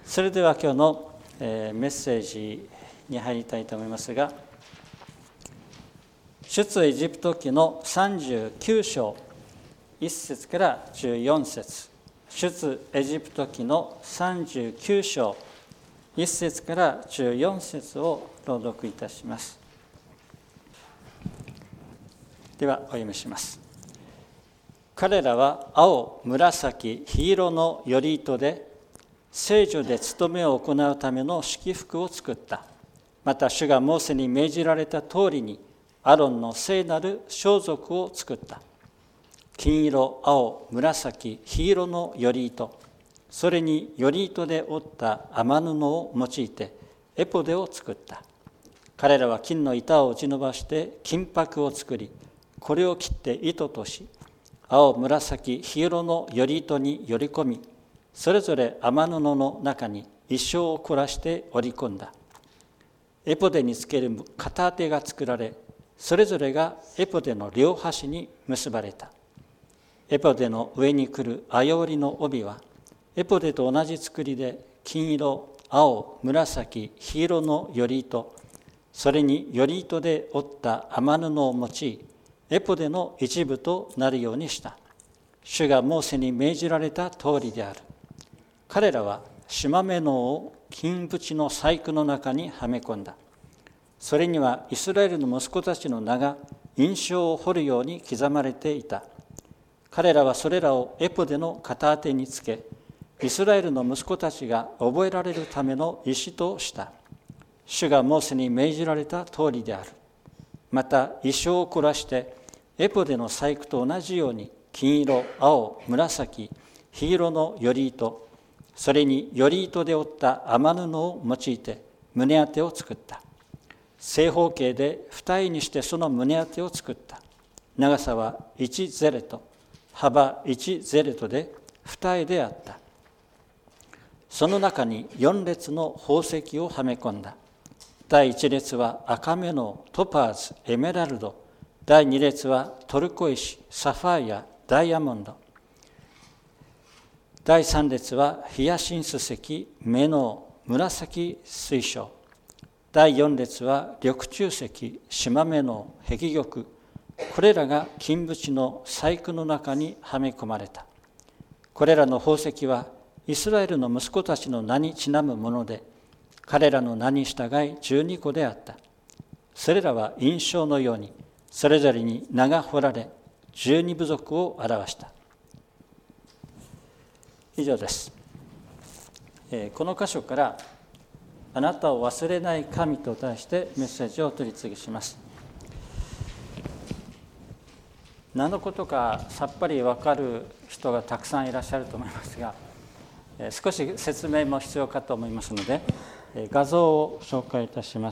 それでは今日のメッセージに入りたいと思いますが、出エジプト記の39章1節から14節、出エジプト記の39章1節から14節を朗読いたします。ではお読みします。彼らは青、紫、黄色の頼糸で聖所で務めを行うための式服を作った。また主がモーセに命じられた通りにアロンの聖なる装束を作った。金色、青、紫、黄色の頼糸、それに頼糸で織った雨布を用いてエポデを作った。彼らは金の板を打ち伸ばして金箔を作り、これを切って糸とし、青、紫、黄色の頼糸により込み、それぞれ雨布の中に一生を凝らして織り込んだ。エポデにつける片手が作られ、それぞれがエポデの両端に結ばれた。エポデの上に来る綾織の帯は、エポデと同じ作りで金色、青、紫、黄色の頼糸、それに頼糸で織った雨布を用い、エポデの一部となるようにした。主がモーセに命じられた通りである。彼らは縞目のを金縁の細工の中にはめ込んだ。それにはイスラエルの息子たちの名が印章を彫るように刻まれていた。彼らはそれらをエポデの片手につけ、イスラエルの息子たちが覚えられるための石とした。主がモーセに命じられた通りである。また意匠を凝らしてエポデの細工と同じように金色、青、紫、黄色の頼糸、それに頼糸で織った雨布を用いて胸当てを作った。正方形で二重にしてその胸当てを作った。長さは1ゼレト、幅1ゼレトで二重であった。その中に4列の宝石をはめ込んだ。第1列は赤目のトパーズ、エメラルド。第2列はトルコ石、サファイア、ダイヤモンド。第3列はヒヤシンス石、メノウ、紫水晶。第4列は緑柱石、縞目の碧玉。これらが金縁の細工の中にはめ込まれた。これらの宝石はイスラエルの息子たちの名にちなむもので、彼らの名に従い12個であった。それらは印章のようにそれぞれに名が彫られ、12部族を表した。以上です。この箇所からあなたを忘れない神と題してメッセージを取り次ぎします。何のことかさっぱり分かる人がたくさんいらっしゃると思いますが、少し説明も必要かと思いますので、画像を紹介いたします。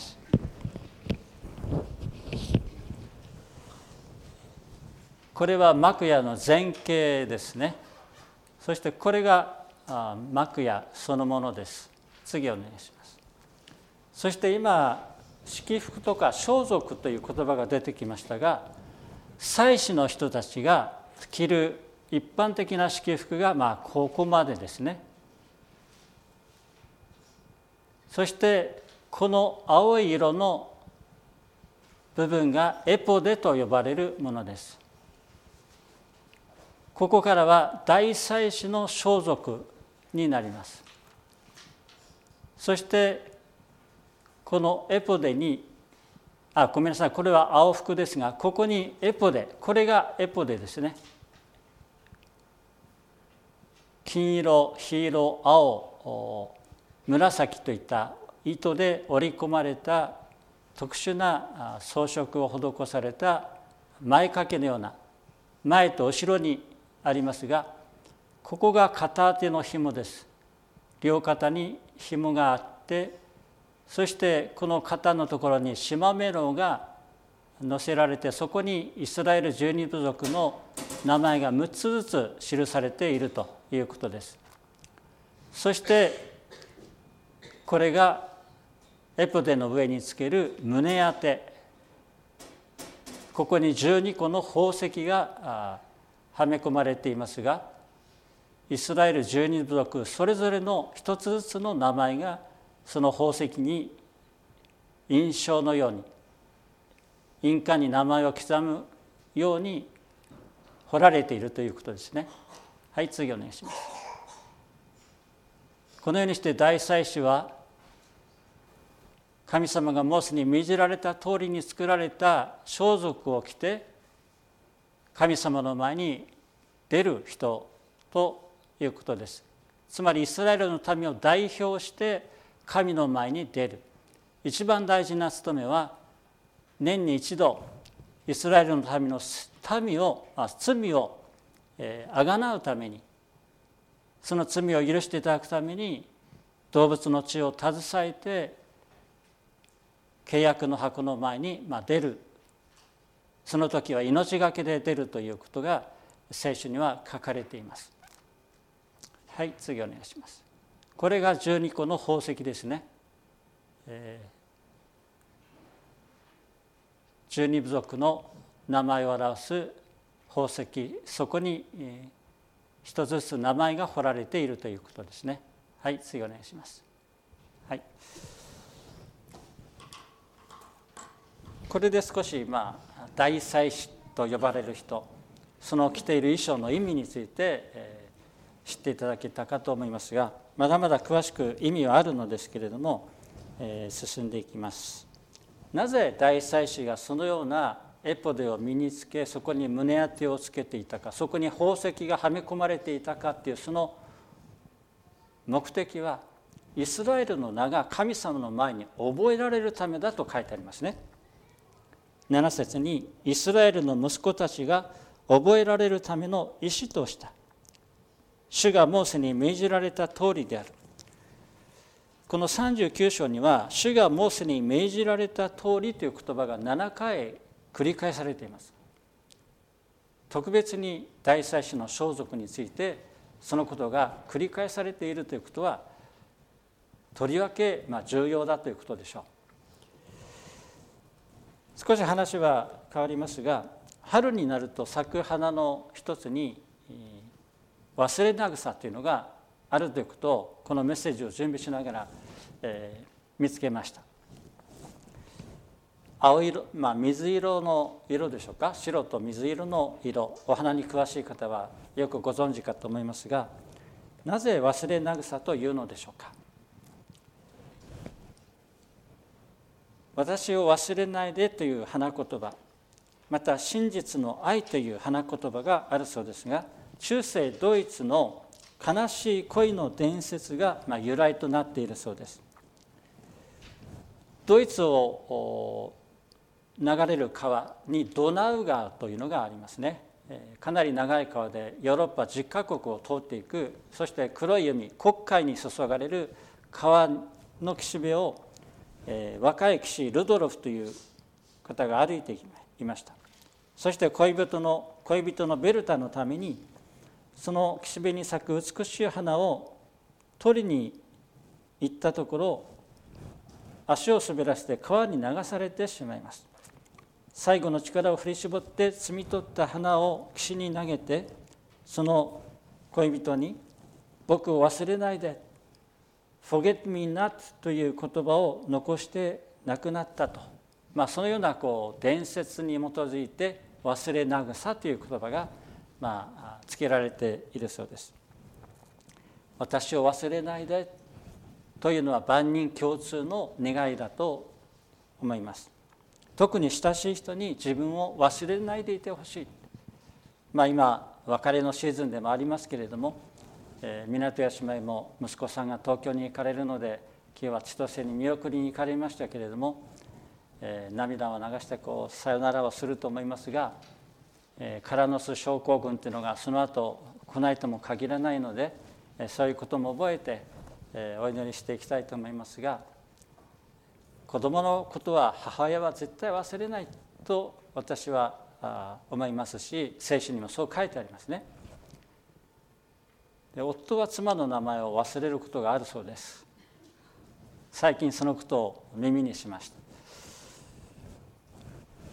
これは幕屋の前景ですね。そしてこれが幕屋そのものです。次お願いします。そして今、式服とか装束という言葉が出てきましたが、祭司の人たちが着る一般的な式服がここまでですね。そしてこの青い色の部分がエポデと呼ばれるものです。ここからは大祭司の装束になります。そしてこのエポデにごめんなさい、これは青服ですが、ここにエポデ、これがエポデですね。金色、黄色、青、紫といった糸で織り込まれた特殊な装飾を施された前掛けのような、前と後ろにありますが、ここが片手の紐です。両肩に紐があって、そしてこの肩のところに縞目のが乗せられて、そこにイスラエル12部族の名前が6つずつ記されているということです。そしてこれがエポデの上につける胸当て、ここに12個の宝石がはめ込まれていますが、 イスラエル12部族それぞれの一つずつの名前がその宝石に印章のように印鑑に名前を刻むように彫られているということですね。はい、次お願いします。このようにして大祭司は神様がモーセに命じられた通りに作られた装束を着て神様の前に出る人ということです。つまりイスラエルの民を代表して神の前に出る。一番大事な務めは年に一度イスラエルの民の罪をあがなうために、その罪を許していただくために動物の血を携えて契約の箱の前に出る。その時は命がけで出るということが聖書には書かれています。はい、次お願いします。これが12個の宝石ですね。12部族の名前を表す宝石、そこに一つずつ名前が彫られているということですね。はい、次お願いします。はい、これで少し大祭司と呼ばれる人、その着ている衣装の意味について知っていただけたかと思いますが、まだまだ詳しく意味はあるのですけれども、進んでいきます。なぜ大祭司がそのようなエポデを身につけ、そこに胸当てをつけていたか、そこに宝石がはめ込まれていたかというその目的は、イスラエルの名が神様の前に覚えられるためだと書いてありますね。7節にイスラエルの息子たちが覚えられるための意思とした。主がモーセに命じられた通りである。この39章には主がモーセに命じられた通りという言葉が7回繰り返されています。特別に大祭司の装束についてそのことが繰り返されているということはとりわけ重要だということでしょう。少し話は変わりますが、春になると咲く花の一つに忘れな草というのがあるということをこのメッセージを準備しながら、見つけました。青色、水色の色でしょうか、白と水色の色、お花に詳しい方はよくご存知かと思いますが、なぜ忘れな草というのでしょうか。私を忘れないでという花言葉、また真実の愛という花言葉があるそうですが、中世ドイツの悲しい恋の伝説が由来となっているそうです。ドイツを流れる川にドナウ川というのがありますね。かなり長い川でヨーロッパ10カ国を通っていく、そして黒い海、黒海に注がれる川の岸辺を若い騎士ルドロフという方が歩いていました。そして恋人のベルタのためにその岸辺に咲く美しい花を取りに行ったところ、足を滑らせて川に流されてしまいます。最後の力を振り絞って摘み取った花を岸に投げて、その恋人に僕を忘れないで、Forget me not という言葉を残して亡くなったと、そのような伝説に基づいて忘れなぐさという言葉がつけられているそうです。私を忘れないでというのは万人共通の願いだと思います。特に親しい人に自分を忘れないでいてほしい。今別れのシーズンでもありますけれども、港屋姉妹も息子さんが東京に行かれるので今日は千歳に見送りに行かれましたけれども、涙を流してさよならをすると思いますが、カラノス症候群というのがその後来ないとも限らないので、そういうことも覚えてお祈りしていきたいと思いますが、子どものことは母親は絶対忘れないと私は思いますし、聖書にもそう書いてありますね。で、夫は妻の名前を忘れることがあるそうです。最近そのことを耳にしました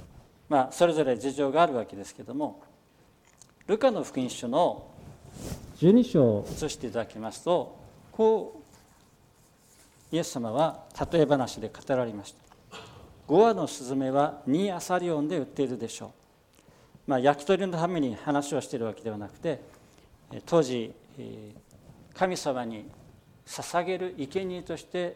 。それぞれ事情があるわけですけども、ルカの福音書の 12章を移していただきますと、こうイエス様は例え話で語られました。5羽のスズメは2アサリオンで売っているでしょう。焼き鳥のために話をしているわけではなくて、当時神様に捧げる生贄として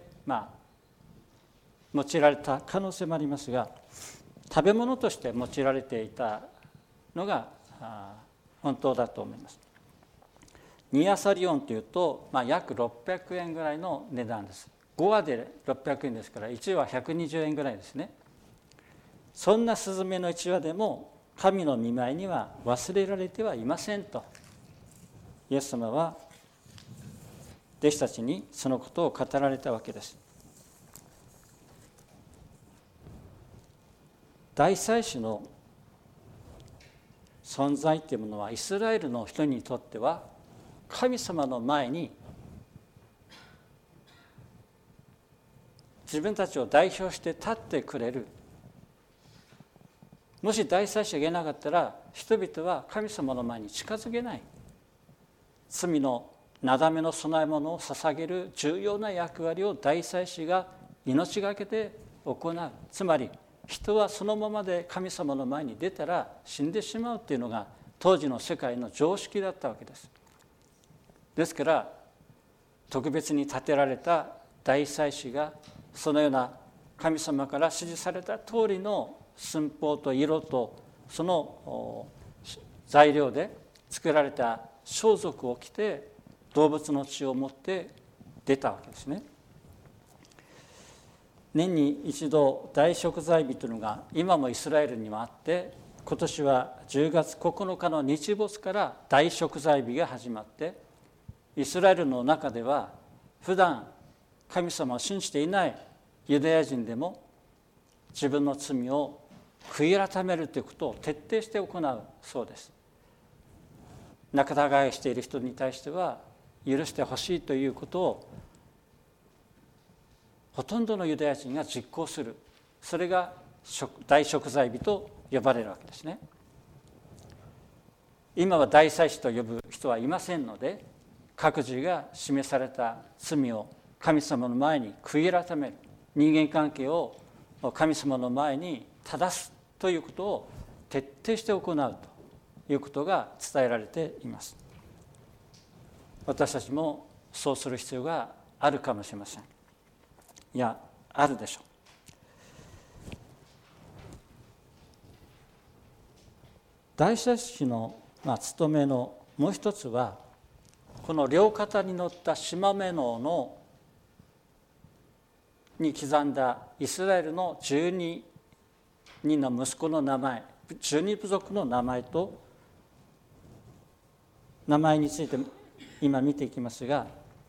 用いられた可能性もありますが、食べ物として用いられていたのが本当だと思います。2アサリオンというと、約600円ぐらいの値段です。5羽で600円ですから、1羽120円ぐらいですね。そんなスズメの1羽でも神の御前には忘れられてはいませんと、イエス様は弟子たちにそのことを語られたわけです。大祭司の存在というものは、イスラエルの人にとっては神様の前に自分たちを代表して立ってくれる。もし大祭司がいなかったら、人々は神様の前に近づけない。罪のなだめの供え物を捧げる重要な役割を大祭司が命がけで行う。つまり人はそのままで神様の前に出たら死んでしまうというのが当時の世界の常識だったわけです。ですから特別に立てられた大祭司がそのような神様から指示された通りの寸法と色とその材料で作られた装束を着て動物の血を持って出たわけですね。年に一度大贖罪日というのが今もイスラエルにはあって、今年は10月9日の日没から大贖罪日が始まって、イスラエルの中では普段神様を信じていないユダヤ人でも自分の罪を悔い改めるということを徹底して行うそうです。仲違いしている人に対しては許してほしいということをほとんどのユダヤ人が実行する。それが大贖罪日と呼ばれるわけですね。今は大祭司と呼ぶ人はいませんので、各自が示された罪を神様の前に悔い改める、人間関係を神様の前に正すということを徹底して行うということが伝えられています。私たちもそうする必要があるかもしれません。いや、あるでしょう。大祭司の務めのもう一つは、この両肩に乗ったしまめのに刻んだイスラエルの12人の息子の名前、12部族の名前と名前について今見ていきますが、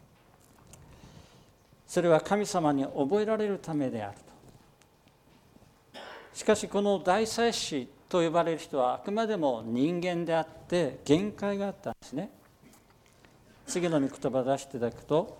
それは神様に覚えられるためであると。しかしこの大祭司と呼ばれる人はあくまでも人間であって限界があったんですね。次の御言葉を出していただくと、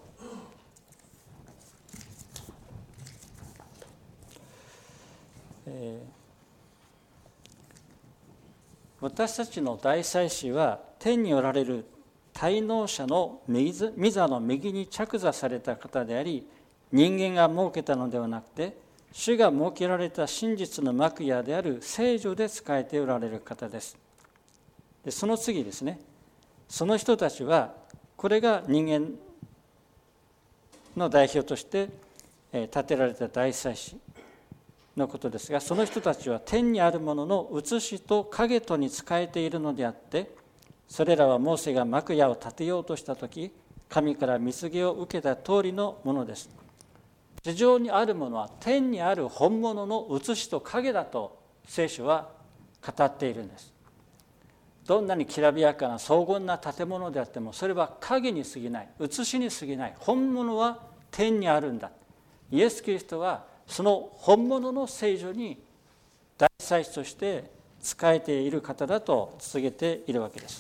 私たちの大祭司は天におられる滞納者の御座の右に着座された方であり、人間が設けたのではなくて主が設けられた真実の幕屋である聖所で仕えておられる方です。でその次ですね、その人たちは、これが人間の代表として立てられた大祭司のことですが、その人たちは天にあるものの写しと影とに仕えているのであって、それらはモーセが幕屋を建てようとしたとき、神から御告を受けた通りのものです。地上にあるものは天にある本物の写しと影だと聖書は語っているんです。どんなにきらびやかな荘厳な建物であっても、それは影に過ぎない、写しに過ぎない。本物は天にあるんだ。イエス・キリストはその本物の聖所に大祭司として仕えている方だと告げているわけです。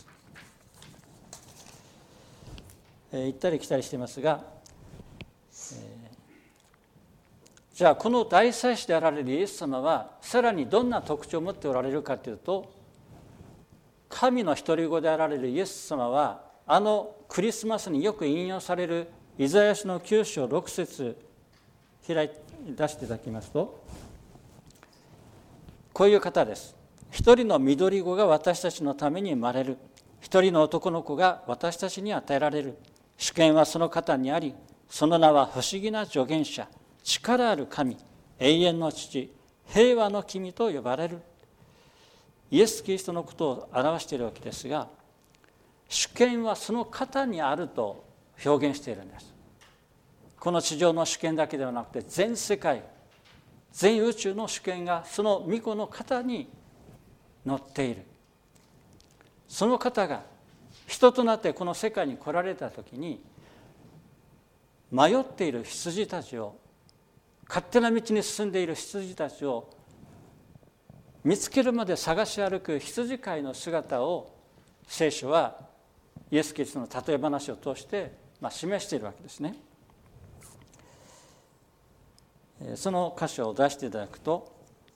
行ったり来たりしていますが、じゃあこの大祭司であられるイエス様はさらにどんな特徴を持っておられるかというと、神の独り子であられるイエス様はクリスマスによく引用されるイザヤ書の9章6節開い出していただきますと、こういう方です。一人の緑子が私たちのために生まれる。一人の男の子が私たちに与えられる。主権はその方にあり、その名は不思議な助言者、力ある神、永遠の父、平和の君と呼ばれる。イエス・キリストのことを表しているわけですが、主権はその方にあると表現しているんです。この地上の主権だけではなくて、全世界、全宇宙の主権がその御子の方に乗っている。その方が人となってこの世界に来られたときに、迷っている羊たちを、勝手な道に進んでいる羊たちを見つけるまで探し歩く羊飼いの姿を聖書はイエス・キリストの例え話を通して示しているわけですね。その箇所を出していただくと、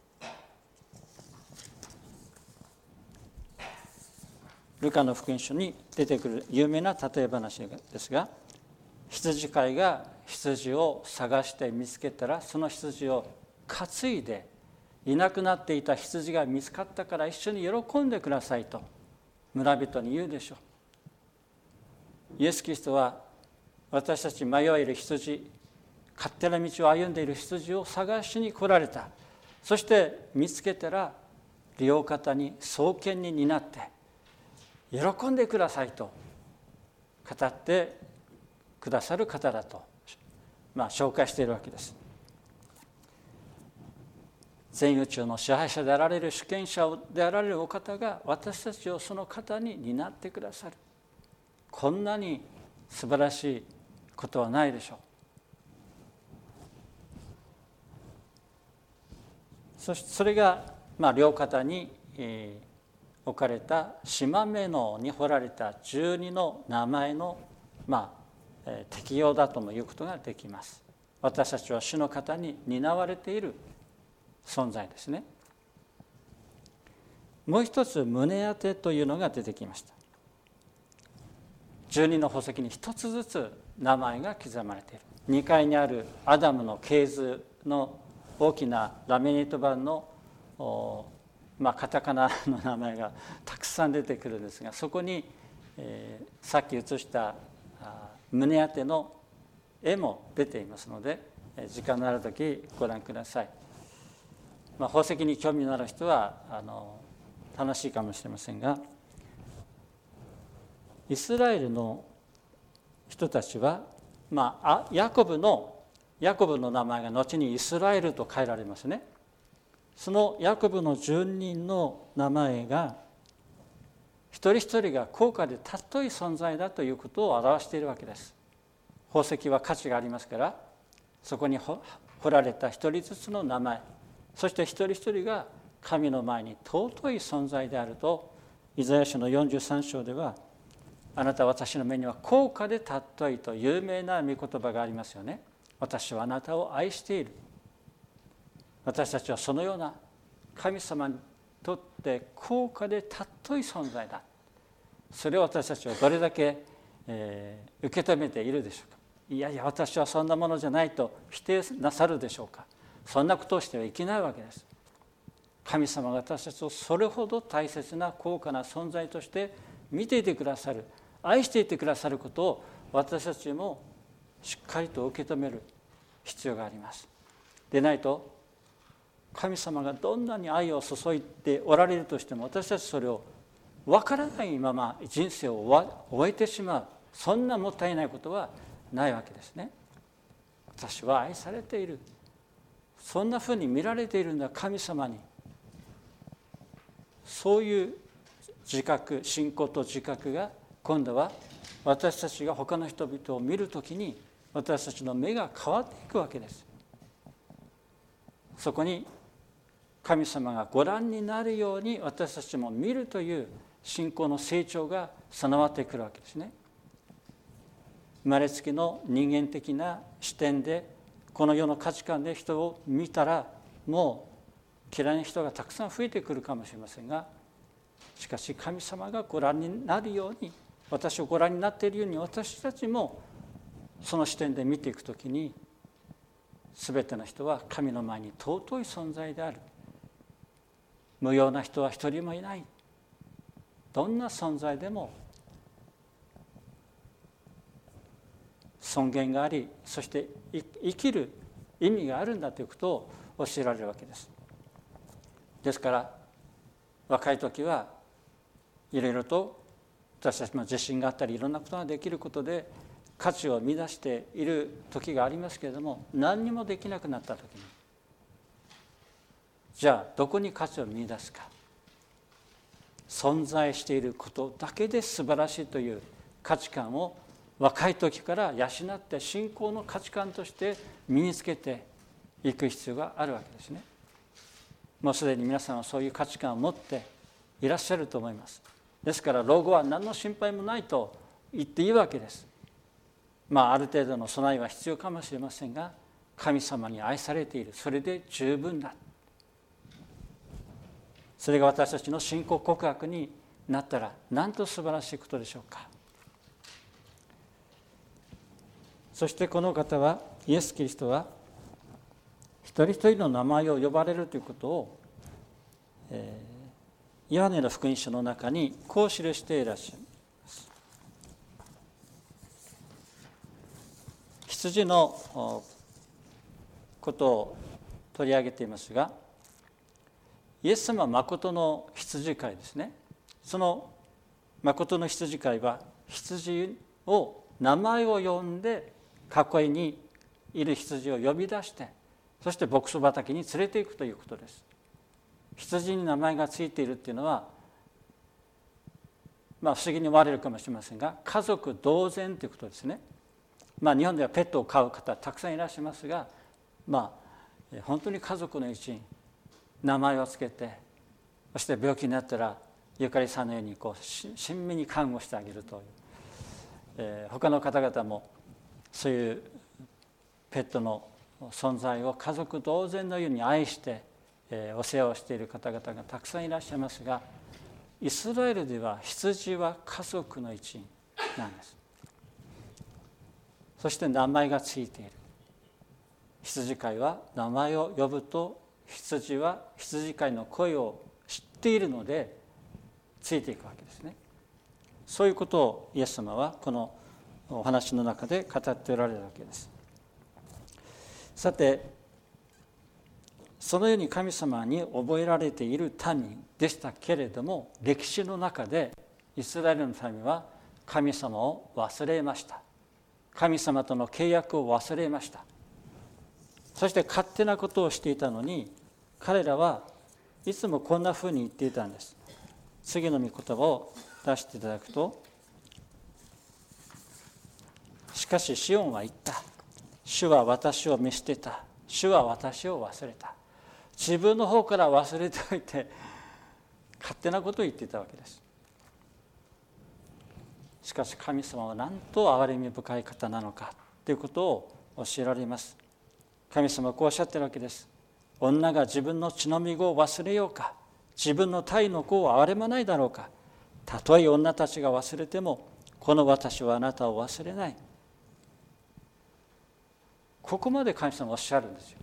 ルカの福音書に出てくる有名な例え話ですが、羊飼いが羊を探して見つけたら、その羊を担いで、いなくなっていた羊が見つかったから一緒に喜んでくださいと村人に言うでしょう。イエス・キリストは私たち迷える羊、勝手な道を歩んでいる羊を探しに来られた。そして見つけたら両肩に双肩に担って喜んでくださいと語ってくださる方だと、紹介しているわけです。全宇宙の支配者であられる主権者であられるお方が私たちをその方に担ってくださる。こんなに素晴らしいことはないでしょう。そしてそれが両肩に置かれた縞目のに彫られた12の名前の適用だとも言うことができます。私たちは主の方に担われている存在ですね。もう一つ胸当てというのが出てきました。12の宝石に一つずつ名前が刻まれている。2階にあるアダムの系図の大きなラミネート板のカタカナの名前がたくさん出てくるんですが、そこに、さっき写した胸当ての絵も出ていますので、時間のあるときご覧ください。宝石に興味のある人は楽しいかもしれませんが、イスラエルの人たちは、ヤコブの名前が後にイスラエルと変えられますね。そのヤコブの10人の名前が一人一人が高価で尊い存在だということを表しているわけです。宝石は価値がありますから、そこに彫られた一人ずつの名前、そして一人一人が神の前に尊い存在であると、イザヤ書の43章では、あなたは私の目には高価で尊いと有名な御言葉がありますよね。私はあなたを愛している。私たちはそのような神様にとって高価で尊い存在だ。それを私たちはどれだけ、受け止めているでしょうか。いやいや、私はそんなものじゃないと否定なさるでしょうか。そんなことをしてはいけないわけです。神様が私たちをそれほど大切な高価な存在として見ていてくださる、愛していてくださることを私たちもしっかりと受け止める必要があります。でないと、神様がどんなに愛を注いでおられるとしても、私たちそれを分からないまま人生を終えてしまう、そんなもったいないことはないわけですね。私は愛されている、そんなふうに見られているんだ神様に。そういう自覚、信仰と自覚が今度は私たちが他の人々を見るときに私たちの目が変わっていくわけです。そこに神様がご覧になるように私たちも見るという信仰の成長が備わってくるわけですね。生まれつきの人間的な視点でこの世の価値観で人を見たら、もう嫌いな人がたくさん増えてくるかもしれませんが、しかし神様がご覧になるように私をご覧になっているように、私たちもその視点で見ていくときに、すべての人は神の前に尊い存在である。無用な人は一人もいない。どんな存在でも尊厳があり、そして生きる意味があるんだということを教えられるわけです。ですから若い時はいろいろと私たちも自信があったり、いろんなことができることで価値を見出している時がありますけれども、何にもできなくなった時に、じゃあどこに価値を見出すか。存在していることだけで素晴らしいという価値観を若い時から養って信仰の価値観として身につけていく必要があるわけですね。もうすでに皆さんはそういう価値観を持っていらっしゃると思います。ですから老後は何の心配もないと言っていいわけです。ある程度の備えは必要かもしれませんが、神様に愛されている、それで十分だ。それが私たちの信仰告白になったら、なんと素晴らしいことでしょうか。そしてこの方は、イエス・キリストは一人一人の名前を呼ばれるということを、ヨハネの福音書の中にこう記していらっしゃいます。羊のことを取り上げていますが、イエス様は誠の羊飼いですね。その誠の羊飼いは羊を名前を呼んで、囲いにいる羊を呼び出して、そして牧草畑に連れていくということです。羊に名前がついているっていうのは、不思議に思われるかもしれませんが、家族同然ということですね。日本ではペットを飼う方たくさんいらっしゃいますが、本当に家族の一員、名前をつけて、そして病気になったらゆかりさんのように親身に看護してあげるという、他の方々もそういうペットの存在を家族同然のように愛して、お世話をしている方々がたくさんいらっしゃいますが、イスラエルでは羊は家族の一員なんです。そして名前がついている。羊飼いは名前を呼ぶと、羊は羊飼いの声を知っているのでついていくわけですね。そういうことをイエス様はこのお話の中で語っておられるわけです。さて、そのように神様に覚えられている民でしたけれども、歴史の中でイスラエルの民は神様を忘れました。神様との契約を忘れました。そして勝手なことをしていたのに、彼らはいつもこんなふうに言っていたんです。次の御言葉を出していただくと、しかしシオンは言った。主は私を見捨てた。主は私を忘れた。自分の方から忘れておいて、勝手なことを言っていたわけです。しかし神様はなんと憐れみ深い方なのかということを教えられます。神様はこうおっしゃっているわけです。女が自分の血のみ子を忘れようか、自分の胎の子を憐れまないだろうか。たとえ女たちが忘れても、この私はあなたを忘れない。ここまで神様はおっしゃるんですよ。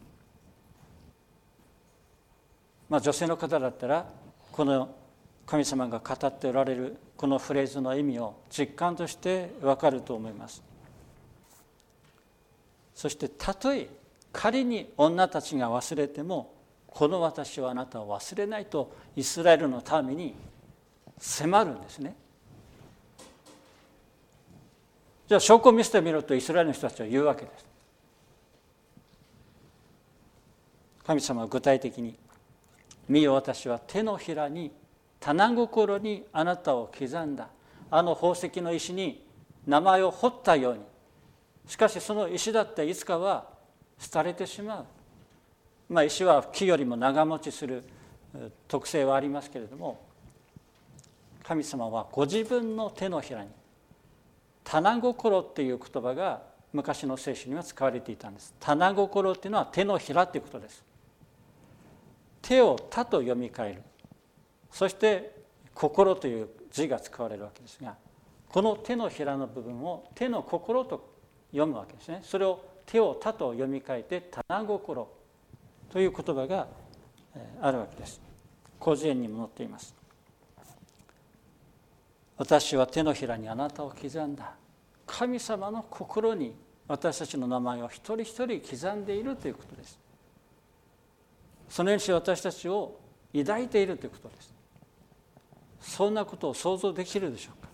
女性の方だったら、この神様が語っておられるこのフレーズの意味を実感として分かると思います。そしてたとえ仮に女たちが忘れても、この私はあなたを忘れないとイスラエルの民に迫るんですね。じゃあ証拠を見せてみろとイスラエルの人たちは言うわけです。神様は具体的に、見よ私は手のひらに棚心にあなたを刻んだ。あの宝石の石に名前を彫ったように。しかしその石だっていつかは廃れてしまう。石は木よりも長持ちする特性はありますけれども、神様はご自分の手のひらに、棚心っていう言葉が昔の聖書には使われていたんです。棚心っていうのは手のひらっていうことです。手を他と読み替える。そして心という字が使われるわけですが、 この手のひらの部分を手の心と読むわけですね。それを手を他と読み替えて棚心という言葉があるわけです。広辞苑にも載っています。私は手のひらにあなたを刻んだ。神様の心に私たちの名前を一人一人刻んでいるということです。そのようにして私たちを抱いているということです。そんなことを想像できるでしょうか。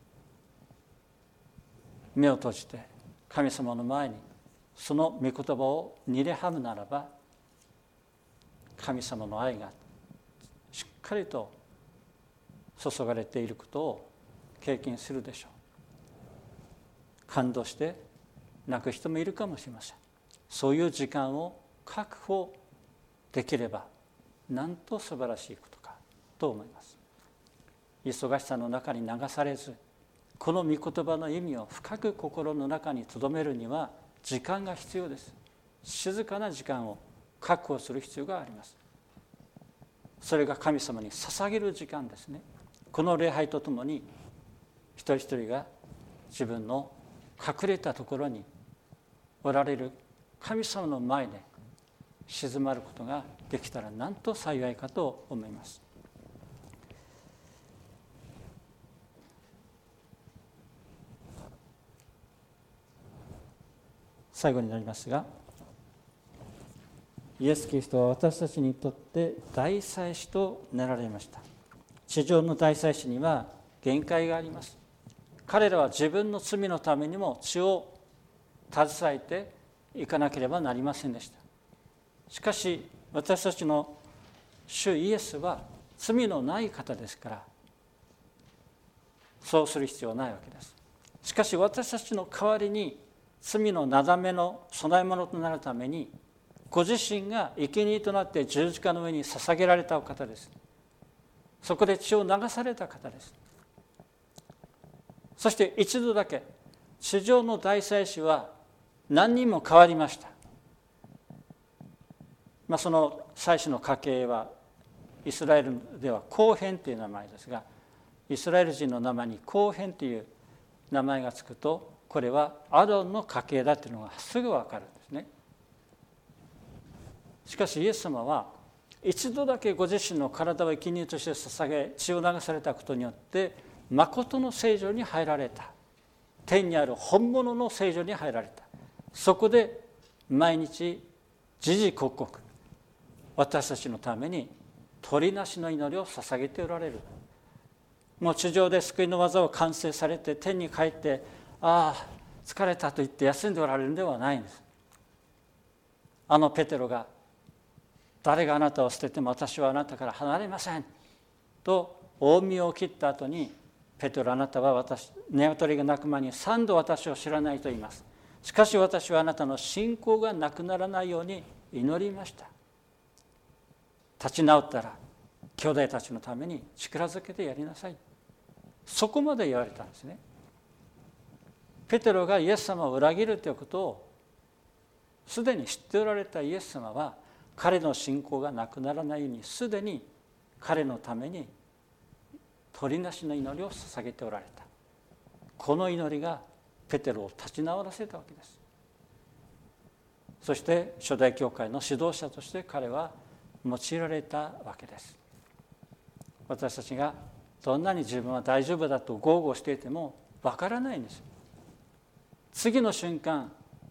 目を閉じて神様の前にその御言葉をにれはむならば、神様の愛がしっかりと注がれていることを経験するでしょう。感動して泣く人もいるかもしれません。そういう時間を確保できればなんと素晴らしいことかと思います。忙しさの中に流されず、この御言葉の意味を深く心の中に留めるには時間が必要です。静かな時間を確保する必要があります。それが神様に捧げる時間ですね。この礼拝とともに一人一人が自分の隠れたところにおられる神様の前で静まることができたらなんと幸いかと思います。最後になりますが、イエス・キリストは私たちにとって大祭司となられました。地上の大祭司には限界があります。彼らは自分の罪のためにも血を携えていかなければなりませんでした。しかし私たちの主イエスは罪のない方ですから、そうする必要はないわけです。しかし私たちの代わりに罪のなだめの供え物となるためにご自身が生贄となって十字架の上に捧げられたお方です。そこで血を流された方です。そして一度だけ地上の大祭司は何人も変わりました。その祭司の家系はイスラエルではコーヘンという名前ですが、イスラエル人の名前にコーヘンという名前がつくと、これはアロンの家系だというのがすぐ分かるんですね。しかしイエス様は一度だけご自身の体を生贄として捧げ血を流されたことによって誠の聖所に入られた。天にある本物の聖所に入られた。そこで毎日時々刻々私たちのために取りなしの祈りを捧げておられる。もう地上で救いの技を完成されて天に帰ってああ疲れたと言って休んでおられるのではないんです。ペテロが誰があなたを捨てても私はあなたから離れませんと大身を切った後に、ペテロあなたは鶏が鳴く前に3度私を知らないと言います。しかし私はあなたの信仰がなくならないように祈りました。立ち直ったら兄弟たちのために力づけてやりなさい。そこまで言われたんですね。ペテロがイエス様を裏切るということをすでに知っておられたイエス様は、彼の信仰がなくならないようにすでに彼のために取りなしの祈りを捧げておられた。この祈りがペテロを立ち直らせたわけです。そして初代教会の指導者として彼は用いられたわけです。私たちがどんなに自分は大丈夫だと豪語していてもわからないんです。次の瞬間、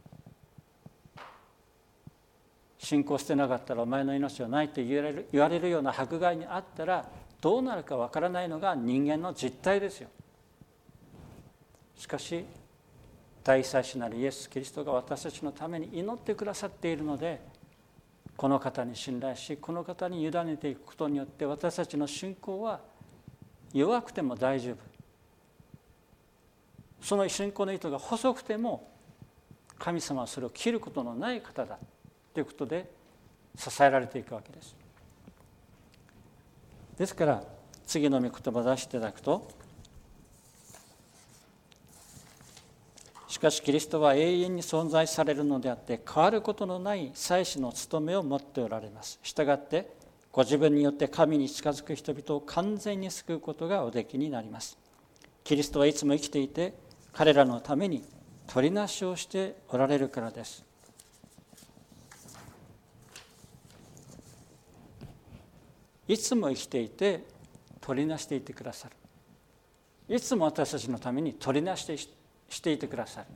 信仰してなかったらお前の命はないと言われるような迫害にあったらどうなるかわからないのが人間の実態ですよ。しかし大祭司なるイエス・キリストが私たちのために祈ってくださっているので、この方に信頼しこの方に委ねていくことによって私たちの信仰は弱くても大丈夫、その信仰の糸が細くても神様はそれを切ることのない方だということで支えられていくわけです。ですから次の御言葉を出していただくと、しかしキリストは永遠に存在されるのであって変わることのない祭司の務めを持っておられます。したがってご自分によって神に近づく人々を完全に救うことがおできになります。 キリストはいつも生きていて、彼らのために取りなしをしておられるからです。いつも生きていて取りなしていてくださる。いつも私たちのために取りなしていてくださる。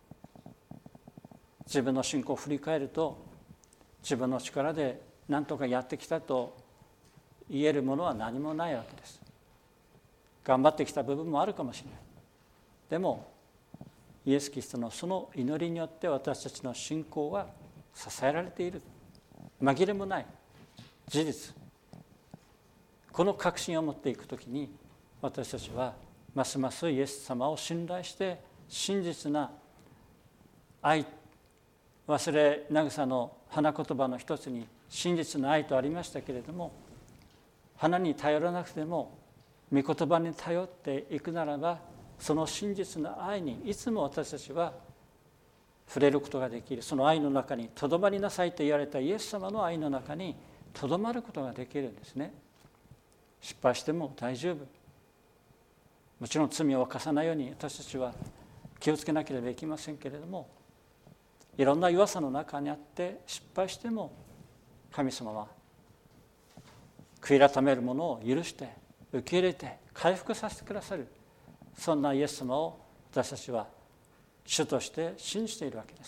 自分の信仰を振り返ると、自分の力で何とかやってきたと言えるものは何もないわけです。頑張ってきた部分もあるかもしれない。でもイエス・キリストのその祈りによって私たちの信仰は支えられている。紛れもない事実。この確信を持っていくときに、私たちはますますイエス様を信頼して、真実な愛、忘れ慰の花言葉の一つに真実の愛とありましたけれども、花に頼らなくても御言葉に頼っていくならば、その真実な愛にいつも私たちは触れることができる。その愛の中にとどまりなさいと言われたイエス様の愛の中にとどまることができるんですね。失敗しても大丈夫。もちろん罪を犯さないように私たちは気をつけなければいけませんけれども、いろんな弱さの中にあって失敗しても、神様は悔い改めるものを許して受け入れて回復させてくださる。そんなイエス様を私たちは主として信じているわけです。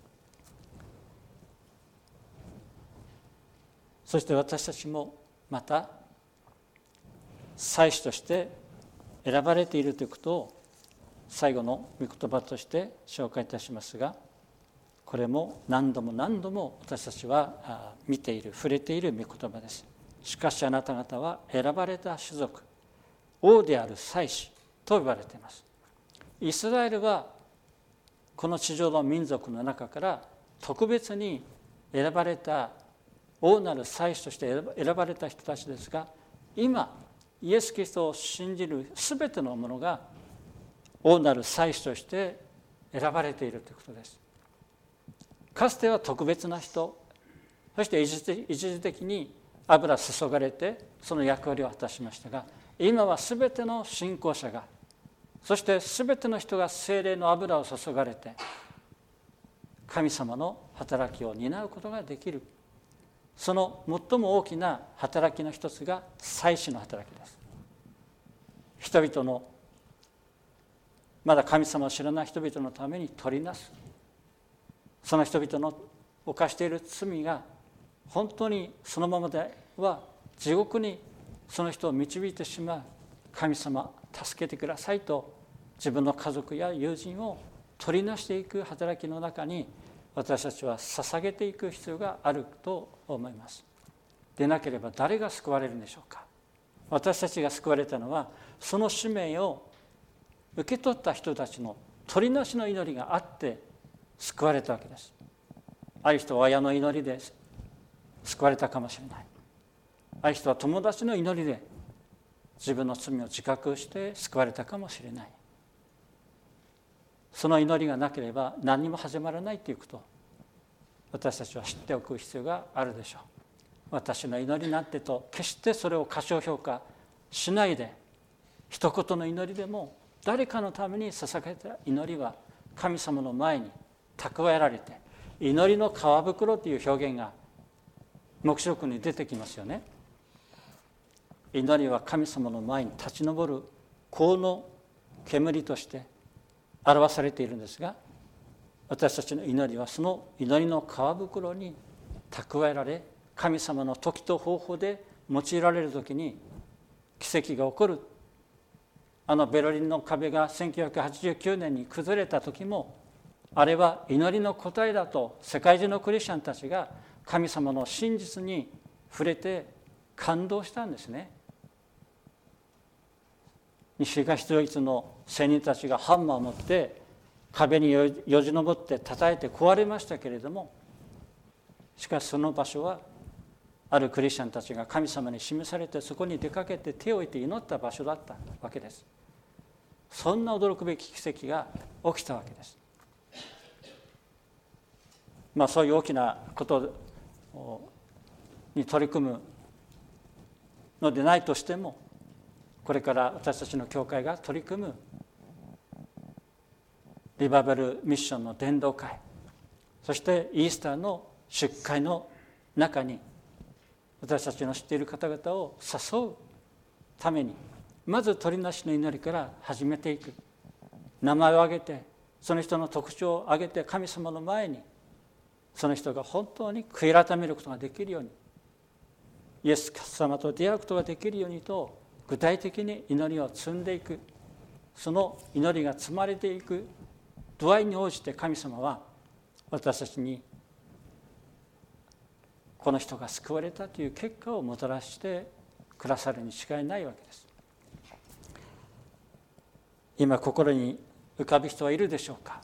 そして私たちもまた祭司として選ばれているということを最後の御言葉として紹介いたしますが、これも何度も何度も私たちは見ている、触れている御言葉です。しかしあなた方は選ばれた種族、王である祭司と呼ばれています。イスラエルはこの地上の民族の中から特別に選ばれた王なる祭司として選ばれた人たちですが、今イエス・キリストを信じるすべての者が王なる祭司として選ばれているということです。かつては特別な人、そして一時的に油注がれてその役割を果たしましたが、今はすべての信仰者が、そしてすべての人が聖霊の油を注がれて神様の働きを担うことができる。その最も大きな働きの一つが祭司の働きです。人々の、まだ神様を知らない人々のために取りなす。その人々の犯している罪が本当にそのままでは地獄にその人を導いてしまう。神様助けてくださいと自分の家族や友人を取りなしていく働きの中に私たちは捧げていく必要があると思います。でなければ誰が救われるんでしょうか。私たちが救われたのはその使命を受け取った人たちの取りなしの祈りがあって救われたわけです。ある人は親の祈りで救われたかもしれない。ある人は友達の祈りで自分の罪を自覚して救われたかもしれない。その祈りがなければ何にも始まらないということを私たちは知っておく必要があるでしょう。私の祈りなんてと決してそれを過小評価しないで、一言の祈りでも誰かのために捧げた祈りは神様の前に蓄えられて、祈りの皮袋という表現が黙示録に出てきますよね。祈りは神様の前に立ち上る香の煙として表されているんですが、私たちの祈りはその祈りの皮袋に蓄えられ、神様の時と方法で用いられるときに奇跡が起こる。ベルリンの壁が1989年に崩れた時も、あれは祈りの答えだと世界中のクリスチャンたちが神様の真実に触れて感動したんですね。西東ドイツの青年たちがハンマーを持って壁によじ登って叩いて壊れましたけれども、しかしその場所はあるクリスチャンたちが神様に示されてそこに出かけて手を置いて祈った場所だったわけです。そんな驚くべき奇跡が起きたわけです。そういう大きなことに取り組むのでないとしても、 これから私たちの教会が取り組むリバイバルミッションの伝道会、そしてイースターの祝会の中に私たちの知っている方々を誘うために、まず取りなしの祈りから始めていく。名前を挙げて、その人の特徴を挙げて、神様の前にその人が本当に悔い改めることができるように、イエス様と出会うことができるようにと、具体的に祈りを積んでいく。その祈りが積まれていく度合いに応じて、神様は私たちにこの人が救われたという結果をもたらしてくださるに違いないわけです。今心に浮かぶ人はいるでしょうか。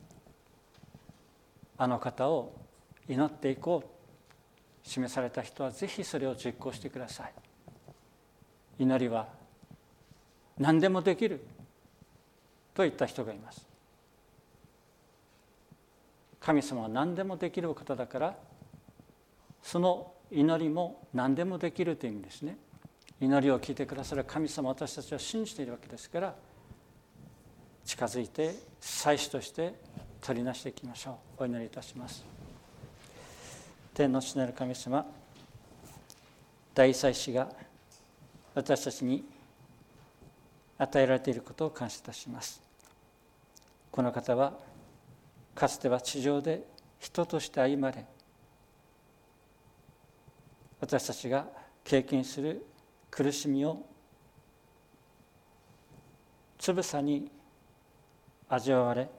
あの方を祈っていこう、示された人はぜひそれを実行してください。祈りは何でもできると言った人がいます。神様は何でもできるお方だから、その祈りも何でもできるという意味ですね。祈りを聞いてくださる神様、私たちは信じているわけですから、近づいて祭司として取りなしていきましょう。お祈りいたします。天の父なる神様、大祭司が私たちに与えられていることを感謝いたします。この方はかつては地上で人として歩まれ、私たちが経験する苦しみをつぶさに味わわれ、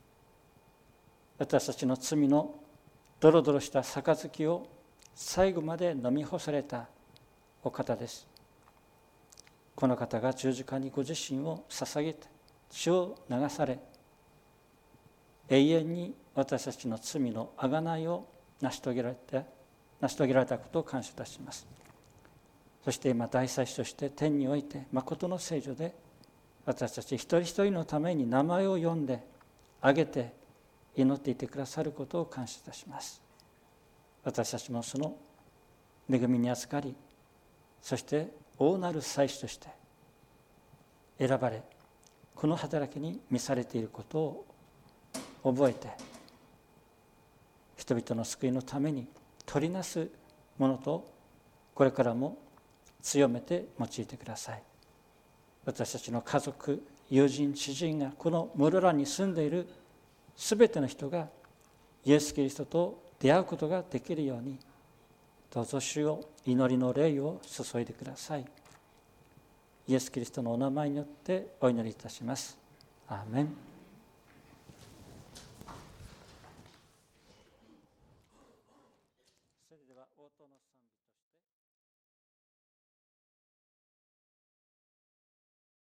私たちの罪のドロドロした杯を最後まで飲み干されたお方です。この方が十字架にご自身を捧げて血を流され、永遠に私たちの罪の贖いを成し遂げられたことを感謝いたします。そして今大祭司として天において誠の聖所で私たち一人一人のために名前を呼んで挙げて祈っていてくださることを感謝いたします。私たちもその恵みに預かり、そして大なる祭司として選ばれ、この働きに召されていることを覚えて、人々の救いのために取りなすものとこれからも強めて用いてください。私たちの家族、友人、知人がこの室蘭に住んでいるすべての人がイエス・キリストと出会うことができるように、どうぞ主よ、祈りの霊を注いでください。イエス・キリストのお名前によってお祈りいたします。アーメン。それでは応答の賛美